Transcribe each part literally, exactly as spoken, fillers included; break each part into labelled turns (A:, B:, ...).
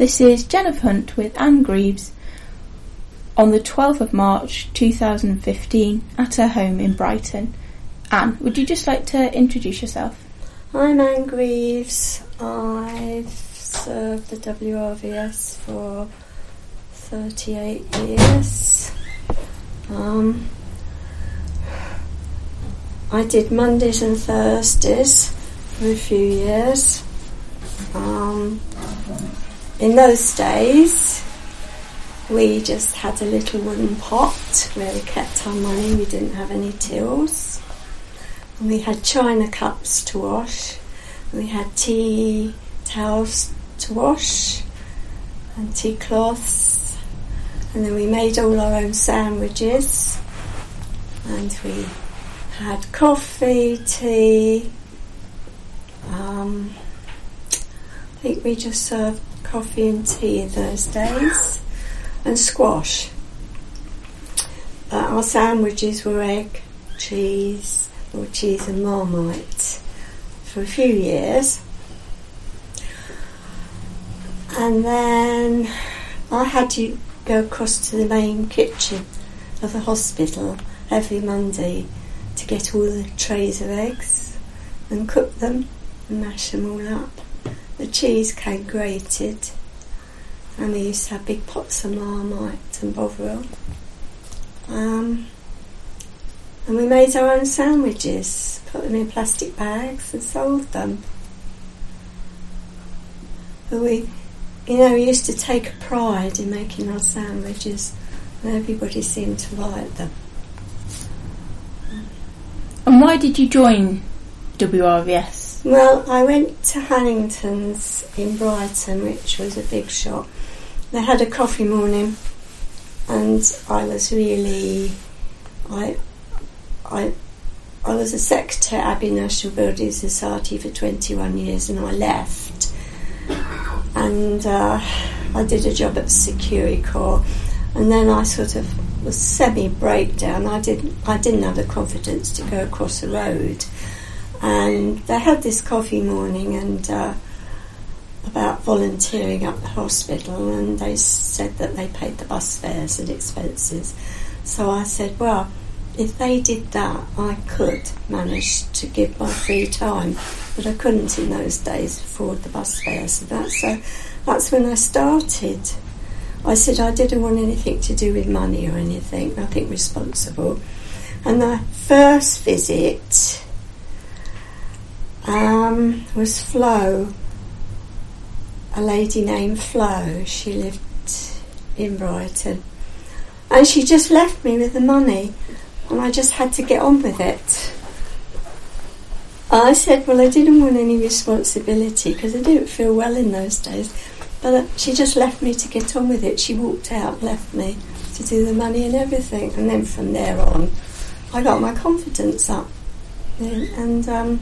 A: This is Jennifer Hunt with Anne Greaves on the twelfth of March two thousand fifteen at her home in Brighton. Anne, would you just like to introduce yourself?
B: I'm Anne Greaves. I've served the W R V S for thirty-eight years. Um, I did Mondays and Thursdays for a few years. Um, in those days, we just had a little wooden pot where we kept our money. We didn't have any tills. And we had china cups to wash. We had tea towels to wash and tea cloths. And then we made all our own sandwiches. And we had coffee, tea. Um, I think we just served coffee and tea in those days. And squash. Uh, our sandwiches were egg, cheese, or cheese and Marmite for a few years. And then I had to go across to the main kitchen of the hospital every Monday to get all the trays of eggs and cook them and mash them all up. The cheese came grated, and we used to have big pots of Marmite and Bovril. Um, and we made our own sandwiches, put them in plastic bags and sold them. But we, you know, we used to take a pride in making our sandwiches, and everybody seemed to like them.
A: And why did you join W R V S?
B: Well, I went to Hannington's in Brighton, which was a big shop. They had a coffee morning, and I was really, I, I, I was a secretary at Abbey National Building Society for twenty-one years, and I left, and uh, I did a job at Security Corps, and then I sort of was semi-breakdown. I didn't, I didn't have the confidence to go across the road, and they had this coffee morning, and. Uh, about volunteering up the hospital, and they said that they paid the bus fares and expenses. So I said, well, if they did that, I could manage to give my free time, but I couldn't in those days afford the bus fares. So that's, so that's when I started. I said I didn't want anything to do with money or anything, nothing responsible. And the first visit um, was Flo, a lady named Flo. She lived in Brighton, and she just left me with the money, and I just had to get on with it. I said, well, I didn't want any responsibility because I didn't feel well in those days, but she just left me to get on with it. She walked out, left me to do the money and everything, and then from there on I got my confidence up, and um,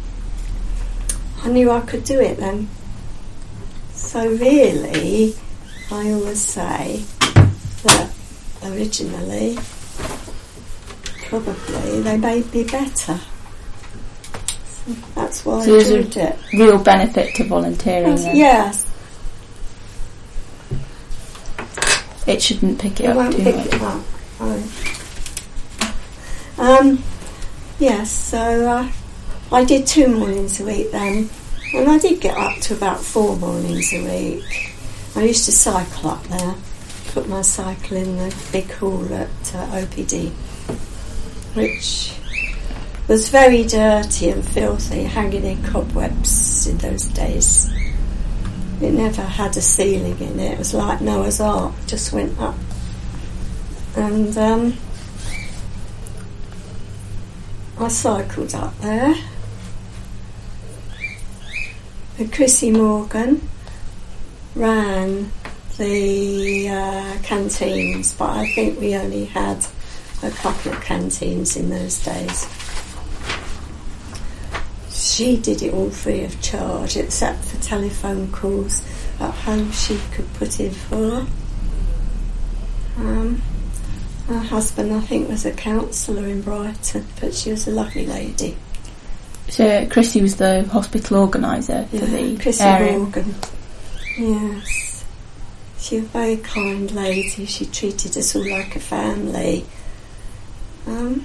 B: I knew I could do it then. So really, I always say that originally, probably, they made me better. So that's why
A: so
B: I did it.
A: Real benefit to volunteering then?
B: Yes.
A: It shouldn't pick it
B: it
A: up
B: won't
A: too
B: pick
A: much.
B: It up. Oh. Um, yes, so uh, I did two mornings a week then. And I did get up to about four mornings a week. I used to cycle up there, put my cycle in the big hall at uh, O P D, which was very dirty and filthy, hanging in cobwebs in those days. It never had a ceiling in it. It was like Noah's Ark, just went up. And um, I cycled up there. Chrissy Morgan ran the uh, canteens, but I think we only had a couple of canteens in those days. She did it all free of charge, except for telephone calls at home she could put in for. Um, her husband, I think, was a counsellor in Brighton, but she was a lovely lady.
A: So Chrissy was the hospital organiser for
B: yeah,
A: the
B: Chrissy
A: area.
B: Morgan. Yes. She was a very kind lady. She treated us all like a family. Um,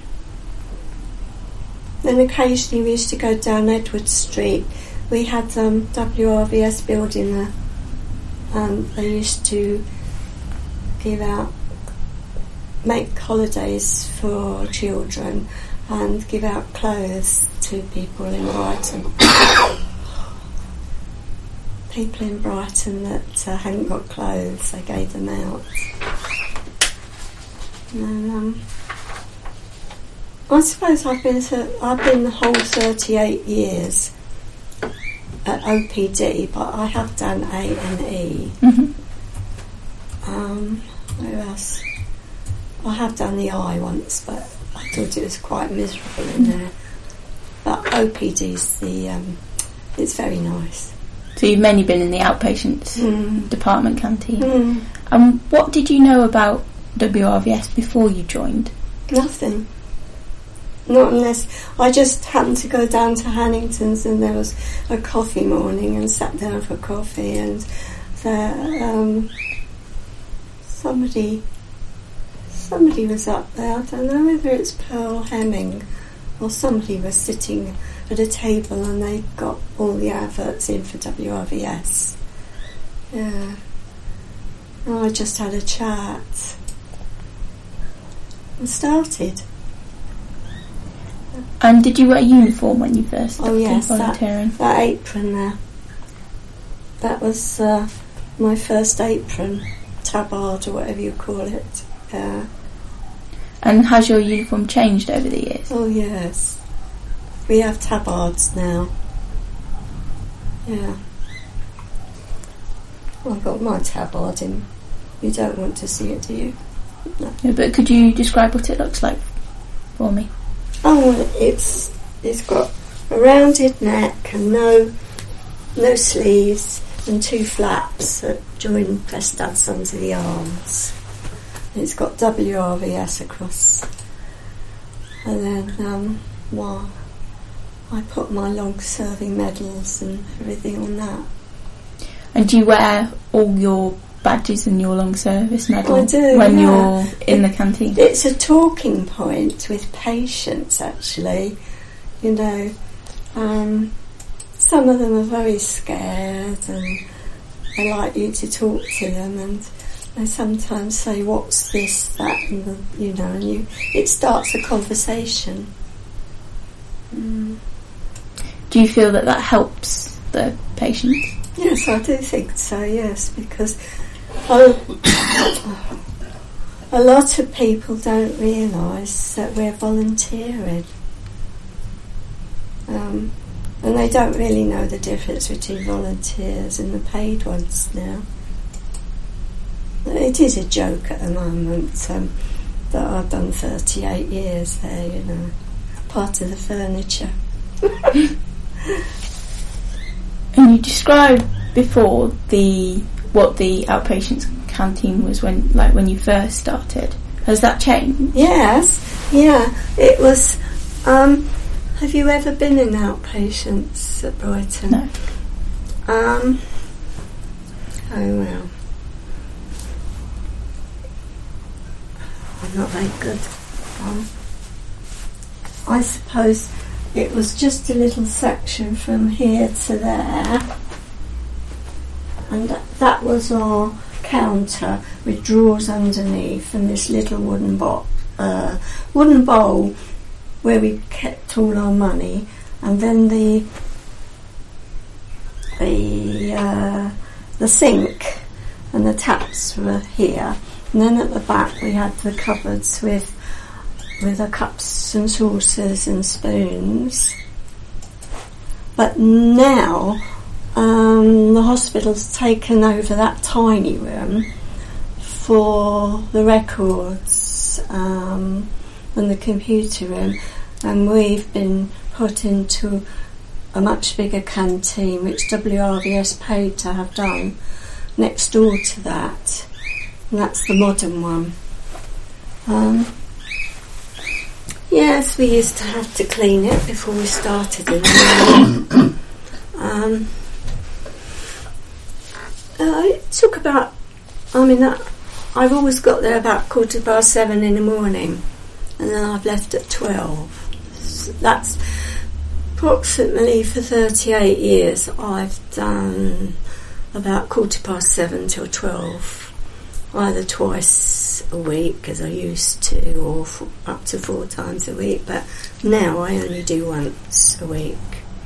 B: then occasionally we used to go down Edward Street. We had um, W R V S building there. Um, they used to give out, make holidays for children and give out clothes to people in Brighton. People in Brighton that uh, hadn't got clothes, they gave them out. And, um, I suppose I've been th- I've been the whole thirty-eight years at O P D, but I have done A and E.
A: Mm-hmm.
B: Um, where else? I have done the eye once, but I thought it was quite miserable in there. But O P D's the um, it's very nice.
A: So you've mainly been in the outpatients
B: mm.
A: department canteen.
B: Mm.
A: Um, what did you know about W R V S before you joined?
B: Nothing. Not unless I just happened to go down to Hannington's and there was a coffee morning and sat down for coffee, and there, um, somebody somebody was up there. I don't know whether it's Pearl Hemming or somebody was sitting at a table and they got all the adverts in for W R V S. Yeah. And I just had a chat and started.
A: And did you wear a uniform when you first started
B: oh, yes,
A: volunteering?
B: That, that apron there. That was uh, my first apron, tabard or whatever you call it. Yeah.
A: And has your uniform changed over the years?
B: Oh yes. We have tabards now. Yeah. Well, I've got my tabard in. You don't want to see it, do you? No.
A: Yeah, but could you describe what it looks like for me?
B: Oh, well, it's it's got a rounded neck and no no sleeves and two flaps that join press studs onto the arms. And it's got W R V S across, and then um, well, I put my long-serving medals and everything on that. And
A: do you wear all your badges and your long service medal
B: I do,
A: when
B: yeah.
A: you're in
B: it,
A: the canteen?
B: It's a talking point with patients, actually. You know, um, some of them are very scared and they like you to talk to them, and they sometimes say, "What's this, that," and the, you know, and you it starts a conversation. Mm.
A: Do you feel that that helps the patients?
B: Yes, I do think so. Yes, because oh, a lot of people don't realise that we're volunteering, um, and they don't really know the difference between volunteers and the paid ones now. It is a joke at the moment um, that I've done thirty-eight years there, you know, part of the furniture.
A: And you described before the what the outpatients canteen was when, like, when you first started. Has that changed?
B: Yes, yeah. It was. Um, have you ever been in outpatients at Brighton?
A: No.
B: Um. Oh well. I'm not very good. Um, I suppose it was just a little section from here to there, and that, that was our counter with drawers underneath and this little wooden bowl, uh, wooden bowl where we kept all our money, and then the the uh, the sink and the taps were here, and then at the back we had the cupboards with with the cups and saucers and spoons. But now um, the hospital's taken over that tiny room for the records um, and the computer room, and we've been put into a much bigger canteen, which W R V S paid to have done, next door to that, and that's the modern one. Um, Yes, we used to have to clean it before we started in the morning. um, uh, it took about I mean, that, I've always got there about quarter past seven in the morning, and then I've left at twelve. So that's approximately for thirty-eight years. I've done about quarter past seven till twelve, either twice a week as I used to, or f- up to four times a week, but now I only do once a week.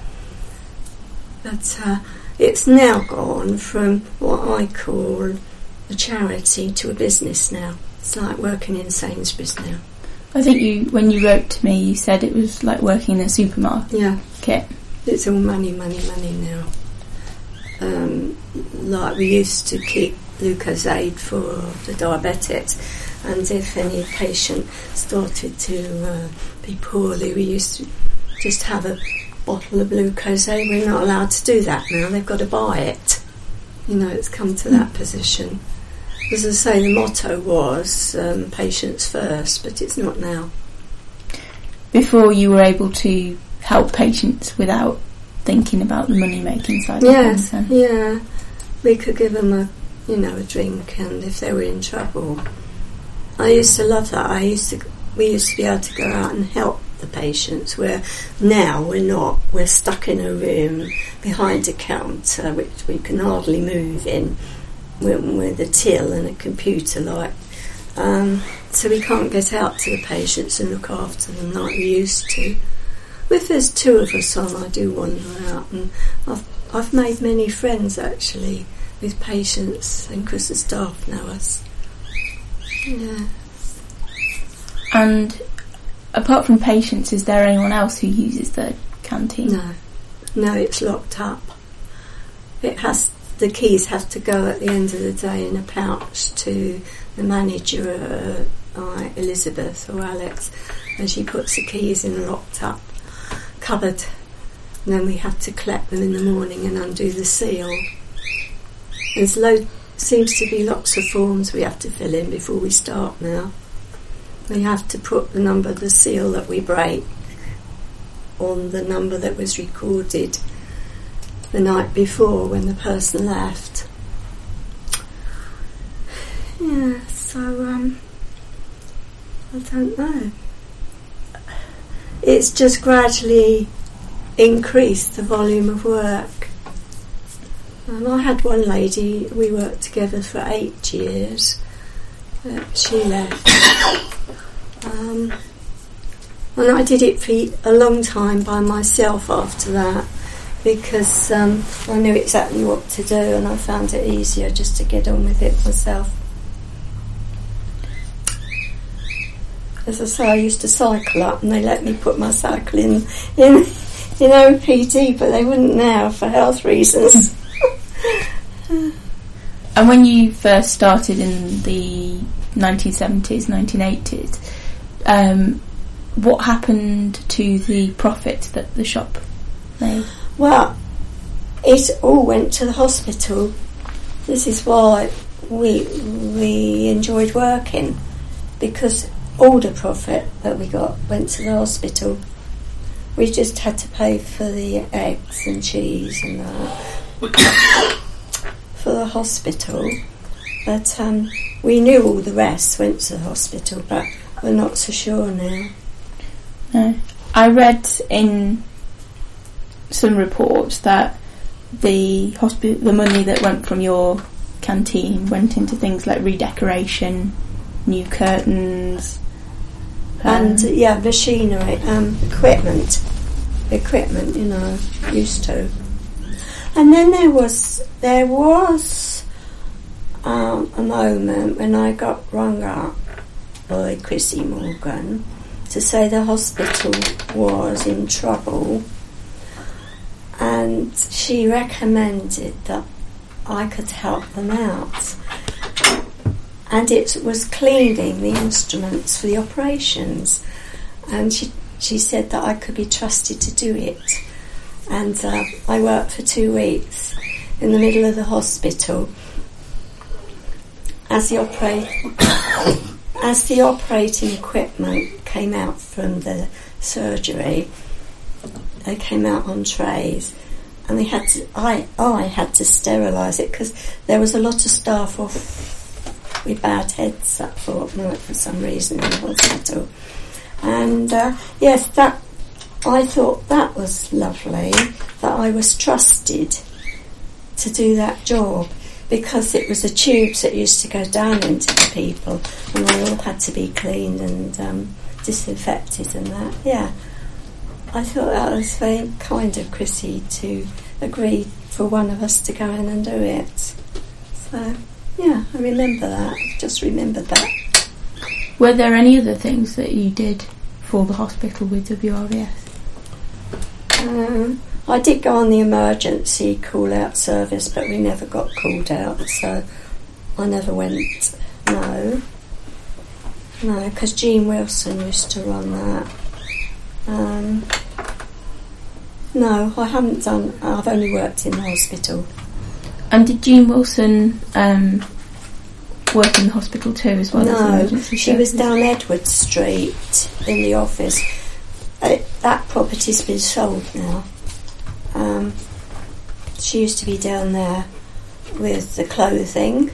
B: But uh, it's now gone from what I call a charity to a business now. It's like working in Sainsbury's now.
A: I think you, when you wrote to me, you said it was like working in a supermarket.
B: Yeah.
A: Okay.
B: It's all money, money, money now. Um, like we used to keep Lucozade for the diabetics, and if any patient started to uh, be poorly, we used to just have a bottle of Lucozade. We're not allowed to do that now. They've got to buy it. You know, it's come to that position. As I say, the motto was um, patients first, but it's not now. Before
A: you were able to help patients without thinking about the money-making side
B: yes,
A: of things.
B: Yes, yeah. We could give them a, you know, a drink, and if they were in trouble. I used to love that. I used to, we used to be able to go out and help the patients, where now we're not. We're stuck in a room behind a counter, which we can hardly move in, with a till and a computer like. Um, so we can't get out to the patients and look after them like we used to. If there's two of us on, I do wander out, and I've, I've made many friends actually with patients, and because the staff know us. Yeah.
A: And apart from patients, is there anyone else who uses the canteen?
B: No, no, it's locked up. It has the keys have to go at the end of the day in a pouch to the manager, uh, Elizabeth or Alex, and she puts the keys in a locked up cupboard. And then we have to collect them in the morning and undo the seal. There's loads. Seems to be lots of forms we have to fill in before we start now. We have to put the number of the seal that we break on the number that was recorded the night before when the person left. Yeah, so um, I don't know. It's just gradually increased the volume of work. And I had one lady, we worked together for eight years. Uh, she left. Um, and I did it for a long time by myself after that, because um, I knew exactly what to do, and I found it easier just to get on with it myself. As I say, I used to cycle up, and they let me put my cycle in in, in O P D, but they wouldn't now for health reasons.
A: And when you first started in the nineteen seventies, nineteen eighties, um, what happened to the profit that the shop made?
B: Well, it all went to the hospital. This is why we we enjoyed working, because all the profit that we got went to the hospital. We just had to pay for the eggs and cheese and that for the hospital, but um, we knew all the rest went to the hospital, but we're not so sure now.
A: No. I read in some reports that the hospital, the money that went from your canteen went into things like redecoration, new curtains,
B: and um, yeah, machinery, um, equipment, equipment. You know, used to. And then there was there was um, a moment when I got rung up by Chrissy Morgan to say the hospital was in trouble, and she recommended that I could help them out. And it was cleaning the instruments for the operations, and she she said that I could be trusted to do it. And uh, I worked for two weeks in the middle of the hospital as the operate as the operating equipment came out from the surgery. They came out on trays, and they had to. I I had to sterilise it because there was a lot of staff off with bad heads that fortnight for some reason in the hospital. And uh, yes, that I thought that was lovely, that I was trusted to do that job, because it was the tubes that used to go down into the people, and they all had to be cleaned and um, disinfected and that. Yeah, I thought that was very kind of Chrissy to agree for one of us to go in and do it. So, yeah, I remember that. Just remembered that.
A: Were there any other things that you did for the hospital with W R V S?
B: Um, I did go on the emergency call-out service, but we never got called out, so I never went. No. No, because Jean Wilson used to run that. Um, no, I haven't done... I've only worked in the hospital.
A: And did Jean Wilson um, work in the hospital too, as well?
B: No,
A: as emergency
B: she
A: services?
B: was down Edward Street in the office. It, that property's been sold now. Um, she used to be down there with the clothing.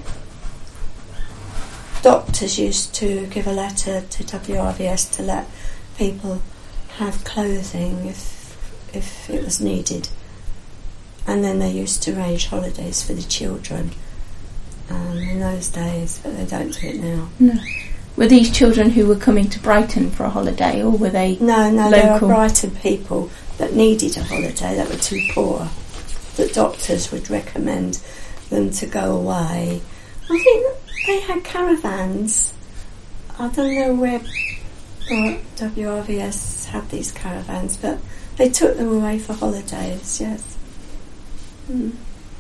B: Doctors used to give a letter to W R V S to let people have clothing if if it was needed. And then they used to arrange holidays for the children um, in those days, but they don't do it now.
A: No. Were these children who were coming to Brighton for a holiday, or were they
B: No, no,
A: local?
B: They were Brighton people that needed a holiday, that were too poor, that doctors would recommend them to go away. I think they had caravans. I don't know where or W R V S had these caravans, but they took them away for holidays, yes. Mm.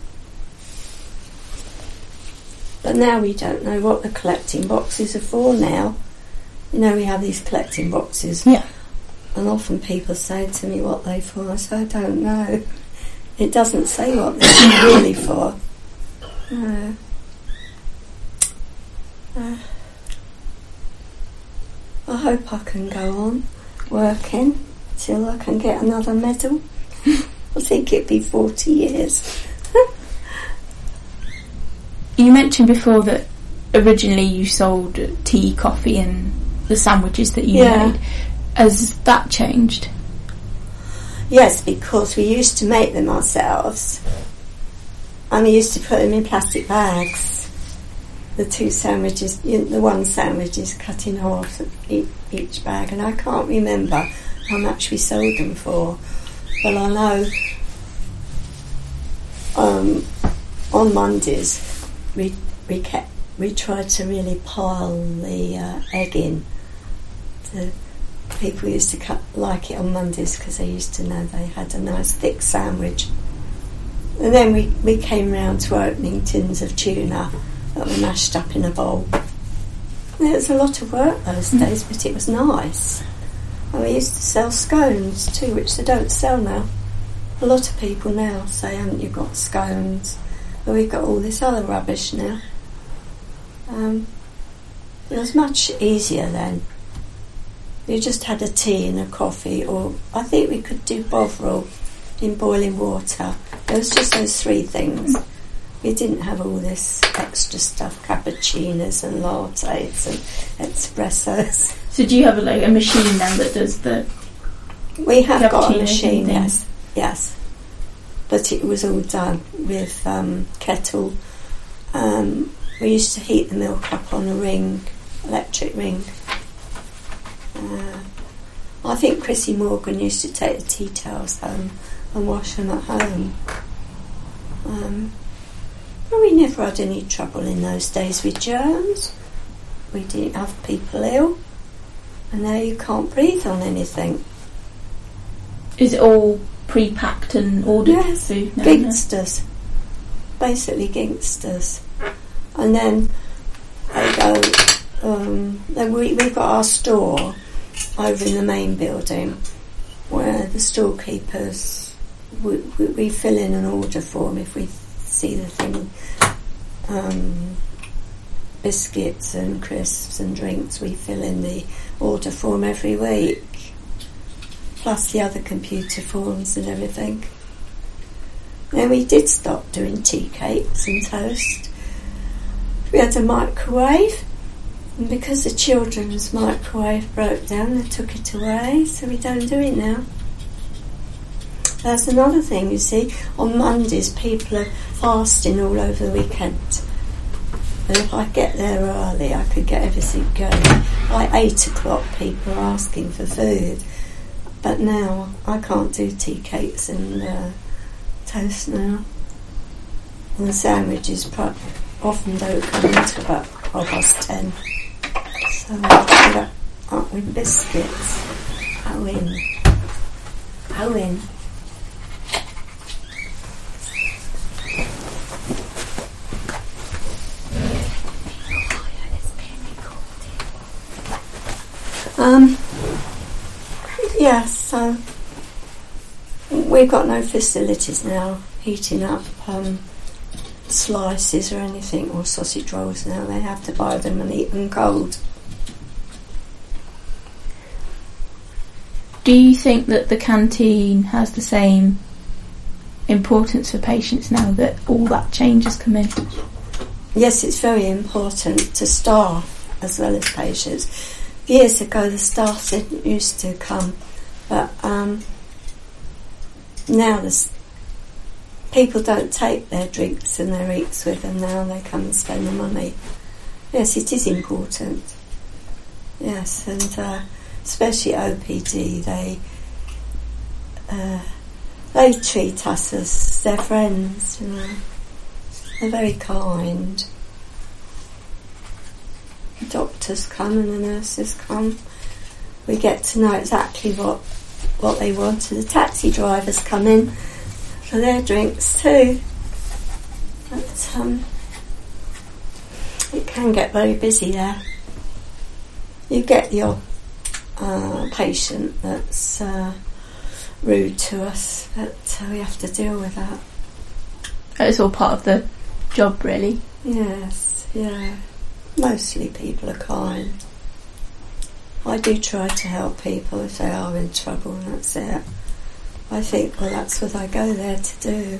B: But now we don't know what the collecting boxes are for now. You know, we have these collecting boxes.
A: Yeah.
B: And often people say to me what they're for. I say, I don't know. It doesn't say what they're really for. No. Uh, I hope I can go on working till I can get another medal. I think it'd be forty years.
A: You mentioned before that originally you sold tea, coffee and the sandwiches that you
B: Yeah.
A: made. Has that changed?
B: Yes, because we used to make them ourselves, and we used to put them in plastic bags. The two sandwiches, the one sandwich is cut in half each, each bag, and I can't remember how much we sold them for, but I know um, on Mondays we we kept we tried to really pile the uh, egg in. The people used to cut, like it on Mondays because they used to know they had a nice thick sandwich. And then we, we came round to opening tins of tuna that were mashed up in a bowl. And it was a lot of work those mm. days, but it was nice. And we used to sell scones too, which they don't sell now. A lot of people now say, haven't you got scones? But we've got all this other rubbish now. Um, it was much easier then. You just had a tea and a coffee, or I think we could do bovril in boiling water. It was just those three things. We didn't have all this extra stuff, cappuccinos and lattes and espressos.
A: So do you have a, like a machine now that does the?
B: We have got a
A: cappuccinos
B: machine,
A: and
B: yes, yes. But it was all done with um, kettle. Um, we used to heat the milk up on a ring, electric ring. Uh, I think Chrissy Morgan used to take the tea towels home and wash them at home. Um, well, we never had any trouble in those days with germs. We didn't have people ill, and now you can't breathe on anything.
A: Is it all pre-packed and ordered
B: Yes,
A: food now?
B: gangsters, basically gangsters, and then they go. Um, then we we've got our store over in the main building where the storekeepers we, we, we fill in an order form if we see the thing, um, biscuits and crisps and drinks. We fill in the order form every week, plus the other computer forms and everything. Then we did stop doing tea cakes and toast We had a microwave, and because the children's microwave broke down, they took it away, so we don't do it now. That's another thing, you see. On Mondays, people are fasting all over the weekend. And if I get there early, I could get everything going. By eight o'clock, people are asking for food. But now, I can't do tea cakes and uh, toast now. And the sandwiches pro- often don't come until about half past ten. So I have to get up with biscuits. Owen. Owen. Um, yes, so we've got no facilities now heating up um, slices or anything, or sausage rolls now. They have to buy them and eat them cold.
A: Do you think that the canteen has the same importance for patients now that all that change has come in?
B: Yes, it's very important to staff as well as patients. Years ago, the staff didn't used to come, but um, now the people don't take their drinks and their eats with them now. They come and spend the money. Yes, it is important. Yes, and uh, especially O P D, they uh, they treat us as their friends. You know, they're very kind. The doctors come and the nurses come. We get to know exactly what what they want. And the taxi drivers come in for their drinks too. But um, it can get very busy there. You get the odd uh, patient that's uh, rude to us, but uh, we have to deal with that.
A: It's all part of the job, really.
B: Yes, yeah. Mostly people are kind. I do try to help people if they are in trouble, and that's it. I think, well, that's what I go there to do.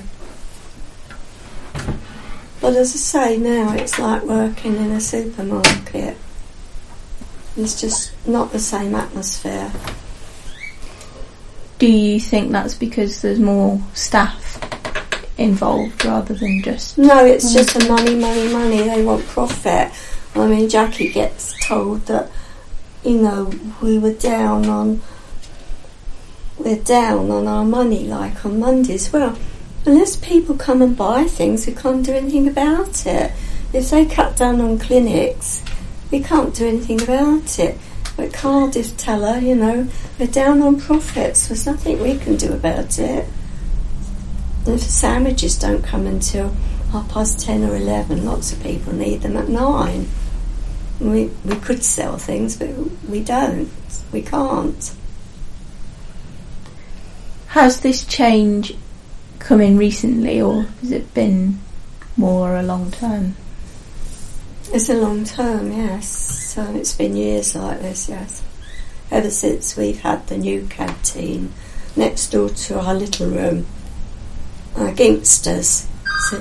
B: But as I say, now it's like working in a supermarket. It's just not the same atmosphere.
A: Do you think that's because there's more staff involved rather than just...
B: No, it's just a money, money, money. They want profit. I mean, Jackie gets told that, you know, we were down on, we're down on our money, like on Mondays. Well, unless people come and buy things, we can't do anything about it. If they cut down on clinics, we can't do anything about it. But Cardiff tell her, you know, we're down on profits. There's nothing we can do about it. And if the sandwiches don't come until half past ten or eleven, lots of people need them at nine. We we could sell things, but we don't. We can't.
A: Has this change come in recently, or has it been more a long term?
B: It's a long term, yes. So it's been years like this, yes. Ever since we've had the new canteen next door to our little room. Uh, Gingsters. So,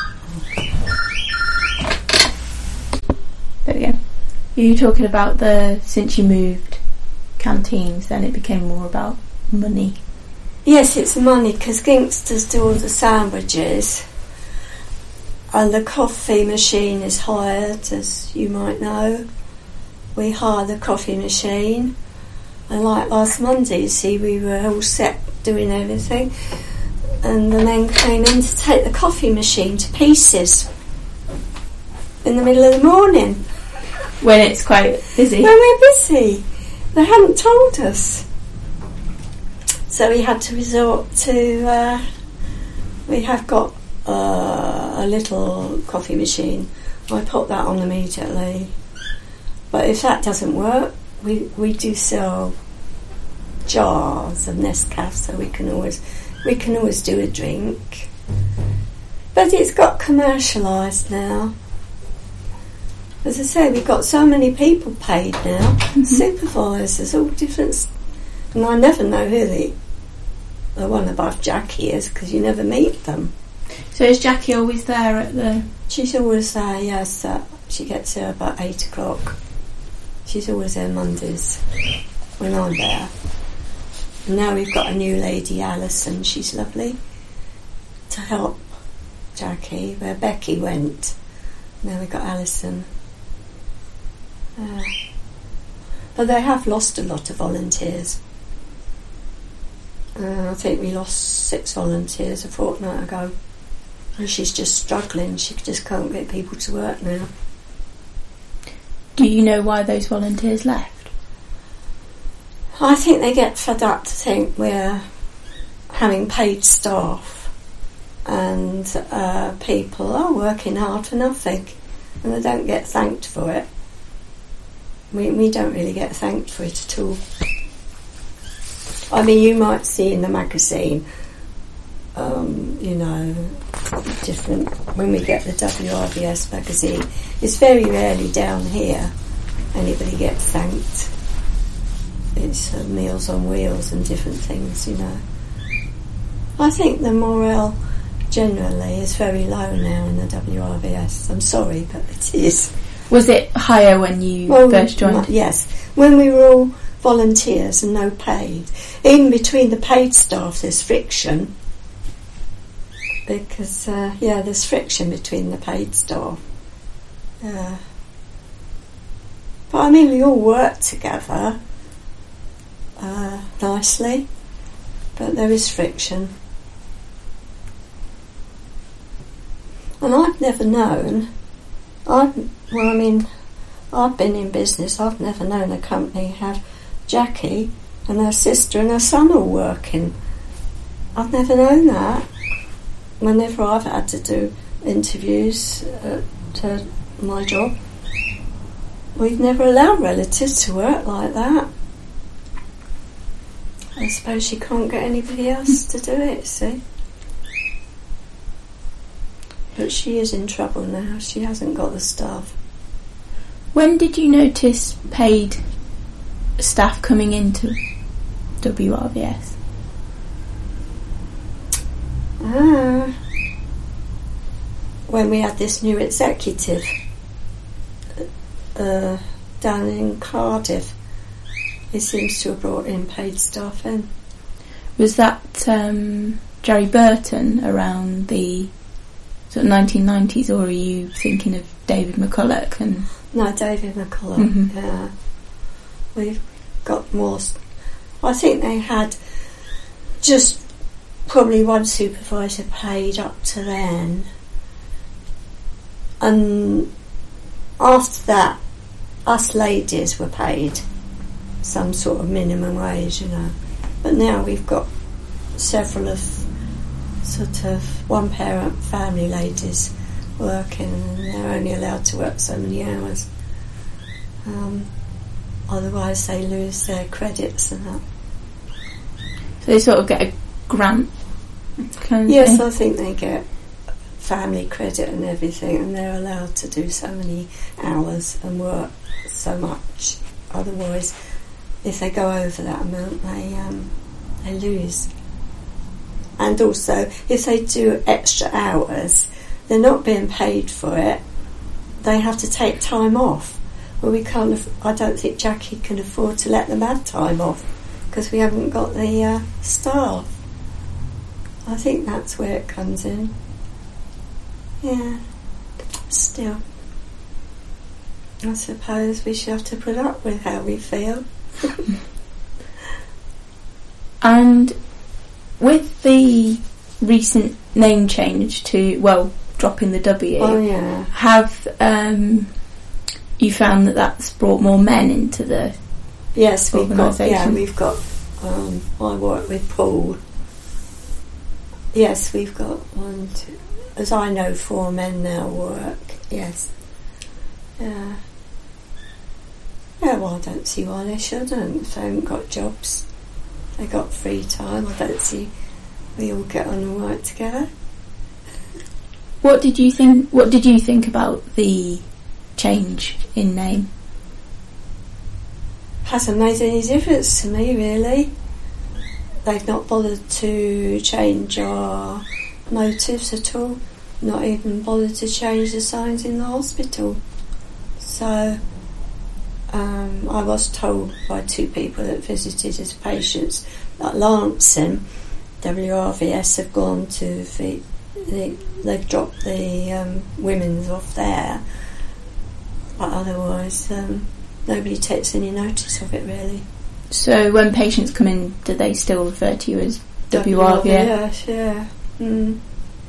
A: there we go. You were talking about the, since you moved canteens, then it became more about money.
B: Yes, it's money, because Gingsters do all the sandwiches, and the coffee machine is hired, as you might know. We hire the coffee machine, and like last Monday, you see, we were all set doing everything, and the men came in to take the coffee machine to pieces in the middle of the morning.
A: When it's quite busy.
B: When we're busy. They hadn't told us. So we had to resort to, uh, we have got uh, a little coffee machine. I put that on immediately. But if that doesn't work, we, we do sell jars of Nescafe, so we can always we can always do a drink. But it's got commercialised now. As I say, we've got so many people paid now, mm-hmm. supervisors, all different, and I never know who the the one above Jackie is, because you never meet them.
A: So is Jackie always there at the
B: She's always there, yes. Uh, she gets there about eight o'clock. She's always there Mondays when I'm there. And now we've got a new lady, Alison. She's lovely, to help Jackie where Becky went. Now we've got Alison. Uh, but they have lost a lot of volunteers. Uh, I think we lost six volunteers a fortnight ago. And she's just struggling. She just can't get people to work now.
A: Do you know why those volunteers left?
B: I think they get fed up to think we're having paid staff and uh, people are working hard for nothing, and they don't get thanked for it. We, we don't really get thanked for it at all. I mean, you might see in the magazine, um, you know, different, when we get the W R V S magazine, it's very rarely down here anybody gets thanked. It's uh, Meals on Wheels and different things, you know. I think the morale generally is very low now in the W R V S. I'm sorry, but it is.
A: Was it higher when you
B: well,
A: first joined?
B: Yes. When we were all volunteers and no paid. Even between the paid staff there's friction. Because, uh, yeah, there's friction between the paid staff. Uh, but I mean, we all work together uh, nicely, but there is friction. And I've never known, I've, well, I mean, I've been in business, I've never known a company have Jackie and her sister and her son all working. I've never known that. Whenever I've had to do interviews at uh, my job, we've never allowed relatives to work like that. I suppose she can't get anybody else to do it, see? But she is in trouble now. She hasn't got the staff.
A: When did you notice paid staff coming into W R V S?
B: Ah, when we had this new executive uh, down in Cardiff, he seems to have brought in paid staff in.
A: Was that um, Jerry Burton around the sort of nineteen nineties, or are you thinking of David McCulloch? And
B: no, David McCulloch.
A: Mm-hmm.
B: Yeah, we've got more. I think they had just probably one supervisor paid up to then, and after that, us ladies were paid some sort of minimum wage, you know. But now we've got several of sort of one parent family ladies working, and they're only allowed to work so many hours. Um, otherwise they lose their credits and that.
A: So they sort of get a grant kind of
B: Yes,
A: thing?
B: I think they get family credit and everything, and they're allowed to do so many hours and work so much. Otherwise, if they go over that amount, they um, they lose. And also, if they do extra hours, they're not being paid for it. They have to take time off. Well, we can't. Aff- I don't think Jackie can afford to let them have time off because we haven't got the uh, staff. I think that's where it comes in. Yeah. Still, I suppose we should have to put up with how we feel.
A: And with the recent name change to, well, dropping the W,
B: Oh yeah.
A: have um, you found that that's brought more men into the
B: Yes, we've got. Yeah,
A: organisation?
B: we've got. Um, I work with Paul. Yes, we've got one, two, as I know, four men now work. Yes. Yeah. Yeah. Well, I don't see why they shouldn't. If they haven't got jobs, they got free time. I don't see. We all get on all right together.
A: What did you think? What did you think about the change in name?
B: Hasn't made any difference to me, really. They've not bothered to change our motives at all. not even bothered to change the signs in the hospital. So um, I was told by two people that visited as patients that Lancing, W R V S have gone to the, the they've dropped the um, women's off there, but otherwise um, nobody takes any notice of it really.
A: So when patients come in, do they still refer to you as W R V S?
B: Yes, yeah. Mm.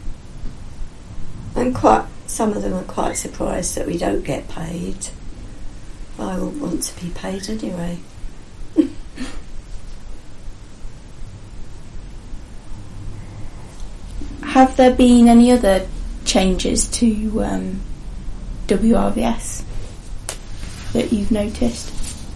B: And quite some of them are quite surprised that we don't get paid. I wouldn't want to be paid anyway.
A: Have there been any other changes to um, W R V S that you've noticed?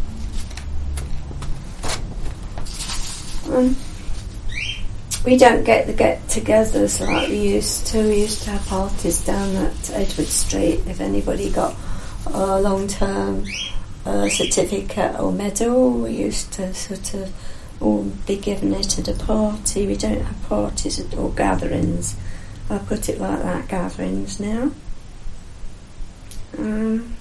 B: Um, we don't get the get-togethers like we used to. We used to have parties down at Edward Street. If anybody got a long-term uh, certificate or medal, we used to sort of all be given it at a party. We don't have parties or gatherings. I put it like that, gatherings now. Um,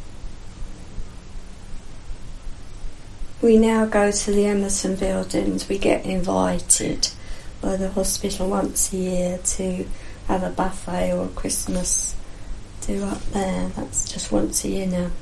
B: we now go to the Emerson buildings. We get invited by the hospital once a year to have a buffet or a Christmas do up there. That's just once a year now.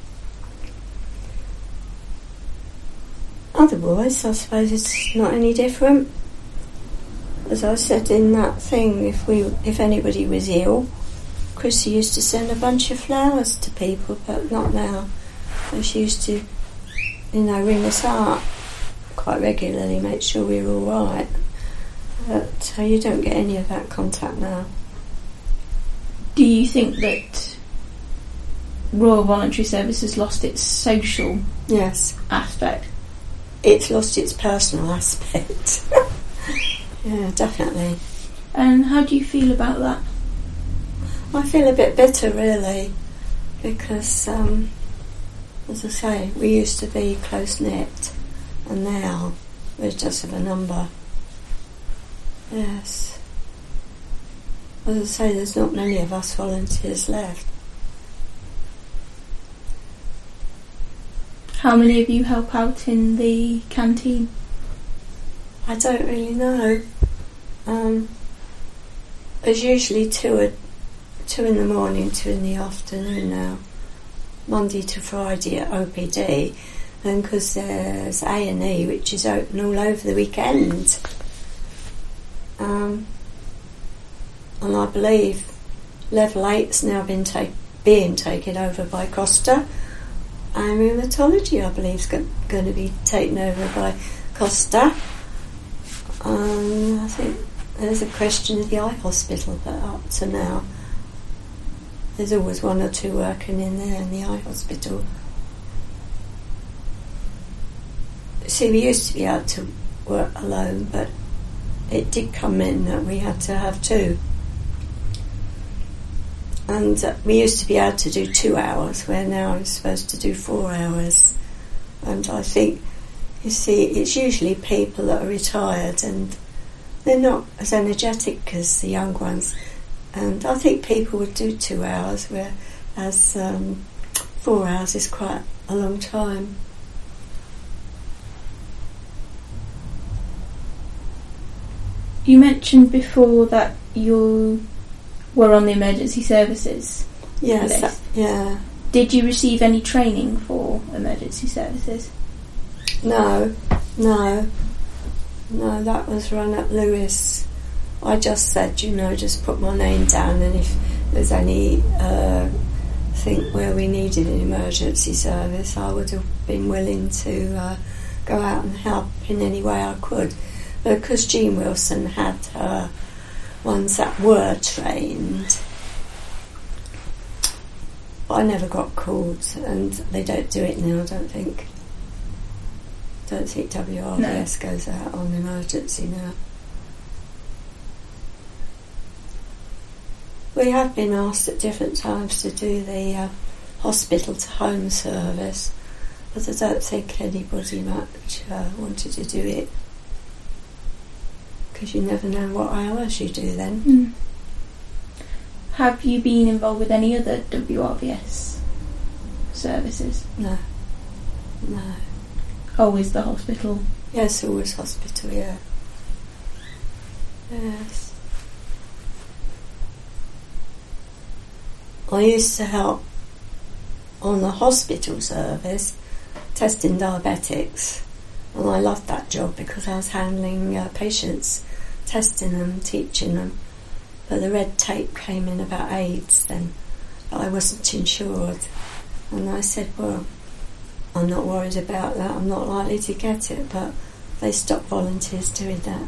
B: Otherwise, I suppose it's not any different. As I said in that thing, if we, if anybody was ill, Chrissy used to send a bunch of flowers to people, but not now. So she used to, you know, ring us up quite regularly, make sure we were all right. But uh, you don't get any of that contact now.
A: Do you think that Royal Voluntary Service has lost its social
B: yes.
A: aspect?
B: It's lost its personal aspect. Yeah, definitely.
A: And how do you feel about that?
B: I feel a bit bitter, really, because, um, as I say, we used to be close-knit, and now we're just of a number. Yes. As I say, there's not many of us volunteers left.
A: How many of you help out in the canteen?
B: I don't really know. Um, there's usually two, a, two in the morning, two in the afternoon now. Monday to Friday at O P D, and because there's A and E, which is open all over the weekend. Um, and I believe level eight's now been take, being taken over by Costa, and rheumatology, I believe, is go, going to be taken over by Costa. Um, I think there's a question of the eye hospital, but up to now, there's always one or two working in there in the eye hospital. See, we used to be able to work alone, but it did come in that we had to have two. And uh, we used to be able to do two hours, where now I'm supposed to do four hours. And I think, you see, it's usually people that are retired and they're not as energetic as the young ones. And I think people would do two hours, whereas um, four hours is quite a long time.
A: You mentioned before that you were on the emergency services
B: Yes,
A: list.
B: that, yeah.
A: Did you receive any training for emergency services?
B: No, no, no, that was run at Lewis. I just said, you know, just put my name down, and if there's any uh, thing where we needed an emergency service, I would have been willing to uh, go out and help in any way I could. Because Jean Wilson had her ones that were trained, I never got called, and they don't do it now, I don't think. Don't think W R V S no. goes out on emergency now. We have been asked at different times to do the uh, hospital to home service, but I don't think anybody much uh, wanted to do it, because you never know what hours you do then.
A: Mm. Have you been involved with any other W R V S services?
B: No. No.
A: Always the hospital?
B: Yes, always hospital, yeah. Yes. I used to help on the hospital service testing diabetics, and I loved that job because I was handling uh, patients, testing them, teaching them. But the red tape came in about AIDS then, but I wasn't insured. And I said, well, I'm not worried about that, I'm not likely to get it, but they stopped volunteers doing that.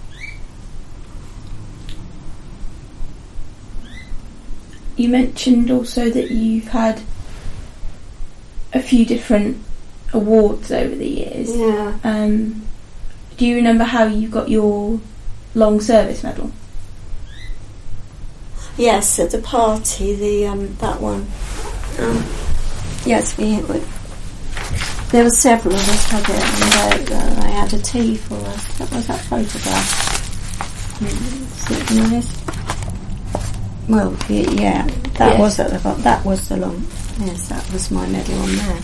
A: You mentioned also that you've had a few different awards over the years.
B: Yeah.
A: Um, do you remember how you got your long service medal?
B: Yes, at the party, the um, that one. Um, yes, we, we there were several of us had it, and they, uh, they had a tea for us. That was that photograph. Mm, see it nice? Well, y- yeah, that
A: Yes.
B: was at the bo- that was the long. Yes, that was my medal on there.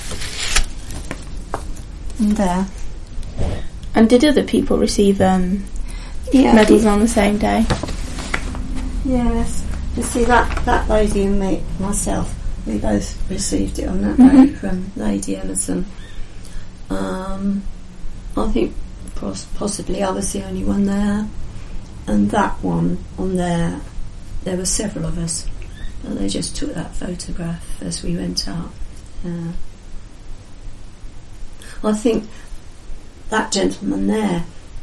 B: And there.
A: And did other people receive um,
B: Yeah.
A: medals on the same day?
B: Yes. You see, that, that lady and me, myself, we both received it on that
A: Mhm.
B: day from Lady Emerson. Um, I think pos- possibly I was the only one there. And that one on there, there were several of us. But they just took that photograph as we went up. Yeah. I think that gentleman there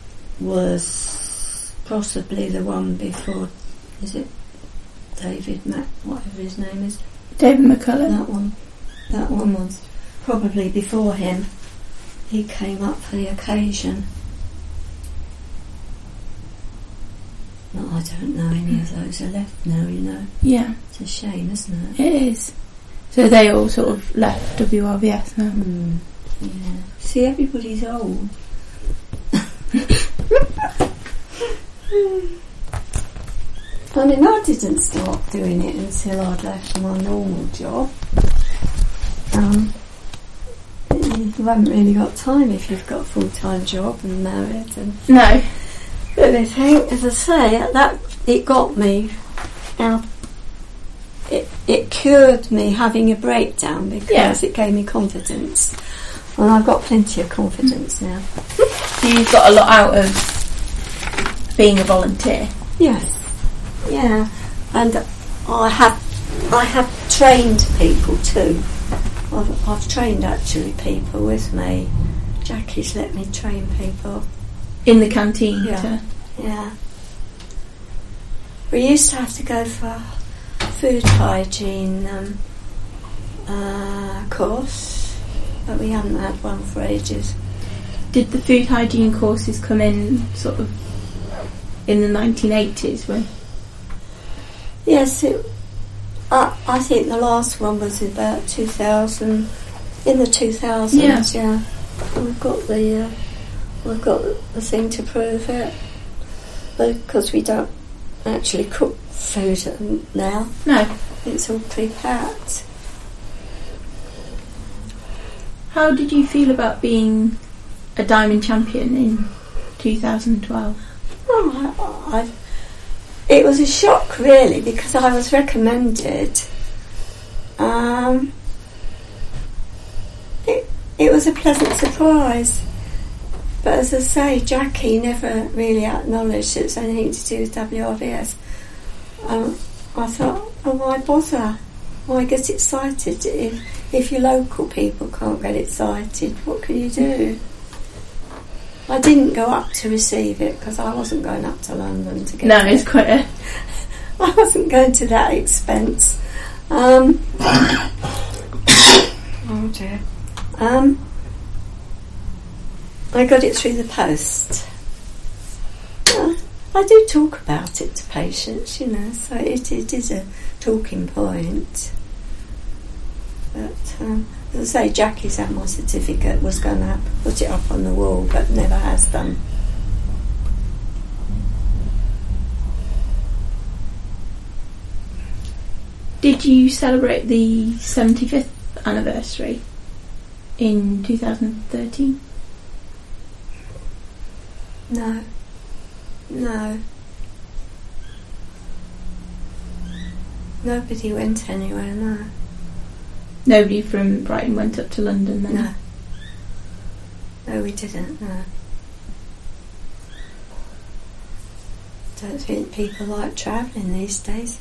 B: was possibly the one before. Is it David Mac, whatever his name is?
A: David McCullough?
B: That one. That one was probably before him. He came up for the occasion. No, I don't know any of those are left now, you know.
A: Yeah.
B: It's a shame, isn't it?
A: It is. So they all sort of left W R V S now?
B: Mm, yeah. See, everybody's old. I mean, I didn't start doing it until I'd left my normal job. Um, you haven't really got time if you've got a full-time job and married and
A: No.
B: everything. As I say, that it got me out. It it cured me having a breakdown because
A: Yeah.
B: it gave me confidence, and I've got plenty of confidence now.
A: So you've got a lot out of being a volunteer?
B: Yes, yeah, and I have I have trained people too. I've, I've trained actually people with me. Jackie's let me train people.
A: In the canteen?
B: Yeah.
A: To
B: Yeah. We used to have to go for food hygiene um, uh, course, but we haven't had one for ages.
A: Did the food hygiene courses come in sort of in the nineteen eighties when?
B: Yes, it, I, I think the last one was about two thousand, in the two thousands, yeah. yeah. We've got the, uh, we've got the thing to prove it, because we don't actually cook food now.
A: No.
B: It's all pre-packed.
A: How did you feel about being a diamond champion in two thousand twelve?
B: Oh, I, I, it was a shock really, because I was recommended. Um, it, it was a pleasant surprise, but as I say, Jackie never really acknowledged it's anything to do with W R V S. Um, I thought, oh, why bother? Why get excited if if your local people can't get excited? What can you do? I didn't go up to receive it because I wasn't going up to London to get
A: No,
B: it.
A: it's quite a...
B: I wasn't going to that expense. Um, oh dear. Um, I got it through the post. Uh, I do talk about it to patients, you know, so it, it is a talking point. But, um, as I say, Jackie's had my certificate, was going to put it up on the wall, but never has done.
A: Did you celebrate the seventy-fifth anniversary in two thousand thirteen?
B: No. No. Nobody went anywhere, no.
A: Nobody from Brighton went up to London then?
B: No. No, we didn't, no. Don't think people like travelling these days.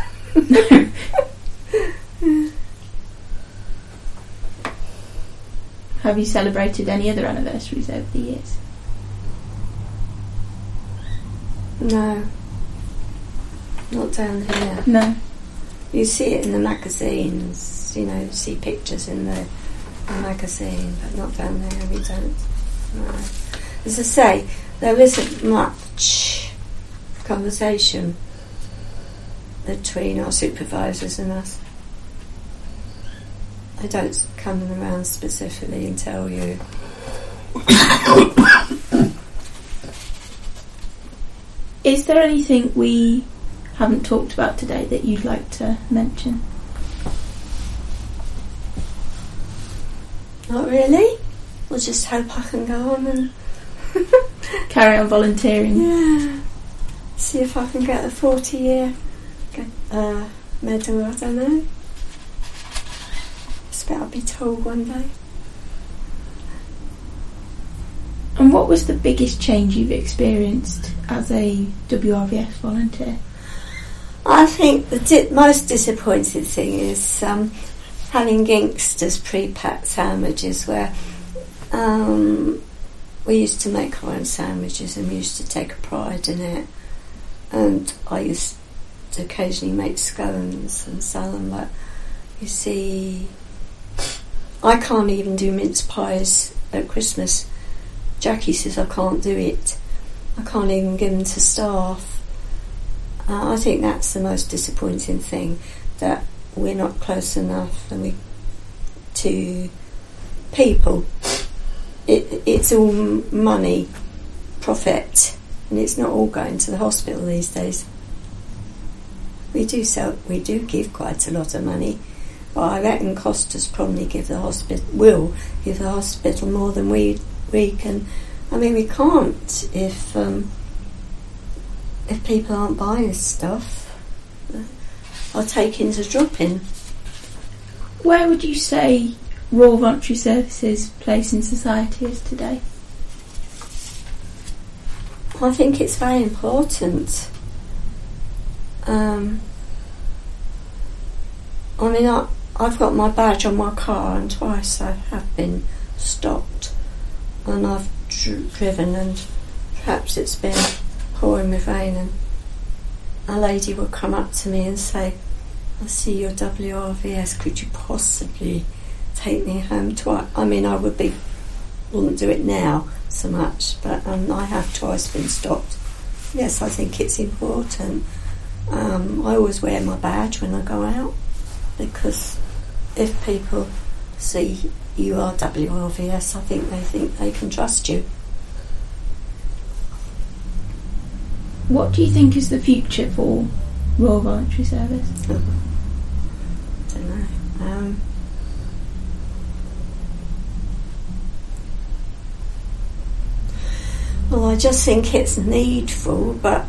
A: Have you celebrated any other anniversaries over the years?
B: No. Not down here.
A: No.
B: You see it in the magazines, you know, see pictures in the, the magazine, but not down there, we don't. No. As I say, there isn't much conversation between our supervisors and us. They don't come around specifically and tell you.
A: Is there anything we haven't talked about today that you'd like to mention?
B: Not really. We'll just hope I can go on and
A: carry on volunteering.
B: Yeah. See if I can get a forty year uh, medal, I don't know. I expect I'll be told one day.
A: And what was the biggest change you've experienced as a W R V S volunteer?
B: I think the di- most disappointing thing is um, having Ginksters pre-packed sandwiches, where um, we used to make our own sandwiches and we used to take a pride in it. And I used to occasionally make scones and sell them, but you see, I can't even do mince pies at Christmas. Jackie says I can't do it. I can't even give them to staff. Uh, I think that's the most disappointing thing, that we're not close enough and we to people. It, it's all money, profit, and it's not all going to the hospital these days. We do sell, we do give quite a lot of money, but I reckon Costas probably give the hospital will give the hospital more than we we can. I mean, we can't if um, if people aren't buying stuff. Our takings are dropping.
A: Where would you say Royal Voluntary Service's place in society is today?
B: I think it's very important. Um, I mean, I, I've got my badge on my car, and twice I have been stopped, and I've dr- driven, and perhaps it's been pouring with rain, and a lady would come up to me and say, "I see your W R V S, could you possibly take me home twice?" I mean, I would be, wouldn't do it now so much, but um, I have twice been stopped. Yes, I think it's important. Um, I always wear my badge when I go out, because if people see you are W R V S, I think they think they can trust you.
A: What do you think is the future for Royal Voluntary Service?
B: Oh, I don't know. Um, well, I just think it's needful, but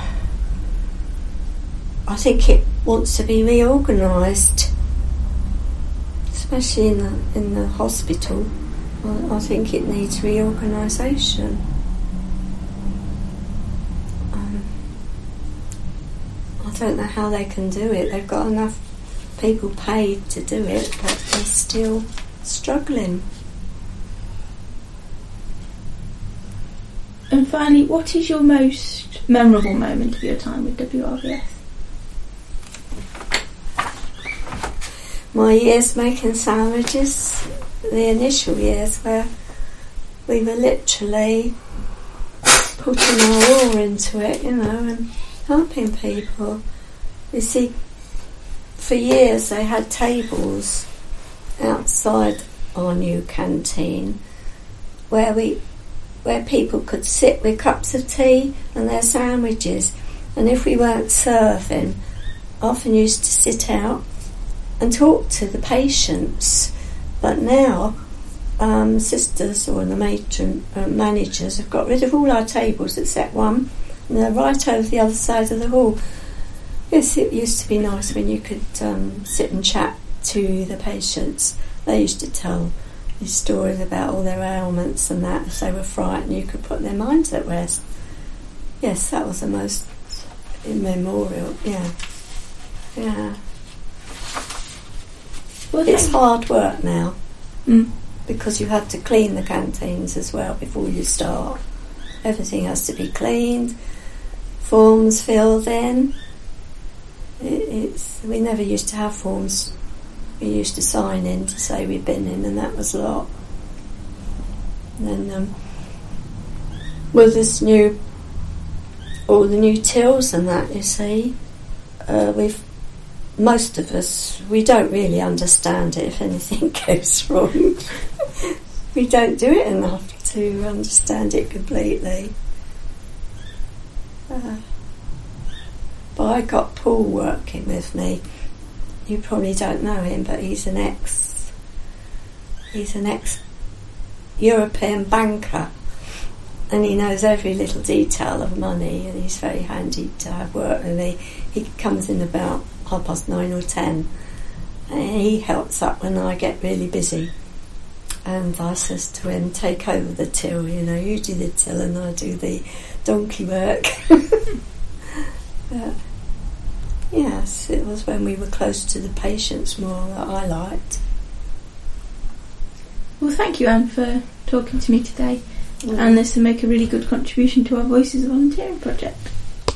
B: I think it wants to be reorganised, especially in the in the hospital. I, I think it needs reorganisation. Um, I don't know how they can do it. They've got enough people paid to do it, but they're still struggling.
A: And finally, what is your most memorable moment of your time with W R V S?
B: My years making sandwiches, the initial years where we were literally putting our all into it, you know, and helping people. You see, for years they had tables outside our new canteen where we where people could sit with cups of tea and their sandwiches, and if we weren't serving, often used to sit out and talk to the patients, but now um, sisters or the matron uh, managers have got rid of all our tables except one, and they're right over the other side of the hall. Yes, it used to be nice when you could um, sit and chat to the patients. They used to tell these stories about all their ailments and that. If they were frightened, you could put their minds at rest. Yes, that was the most immemorial. Yeah, yeah.
A: Well,
B: it's hard work now
A: mm.
B: because you have to clean the canteens as well before you start. Everything has to be cleaned, forms filled in. It, it's we never used to have forms. We used to sign in to say we'd been in, and that was a lot. And then um, with this new, all the new tills and that, you see, uh, we've most of us, we don't really understand it if anything goes wrong. We don't do it enough to understand it completely. Uh, but I got Paul working with me. You probably don't know him, but he's an ex, he's an ex-European banker, and he knows every little detail of money, and he's very handy to have work with me. He comes in about half past nine or ten, and he helps up when I get really busy. And I says to him, take over the till, you know, you do the till and I do the donkey work. But yes, it was when we were close to the patients more that I liked.
A: Well, thank you, Anne, for talking to me today.
B: Mm.
A: And this will make a really good contribution to our Voices Volunteering project.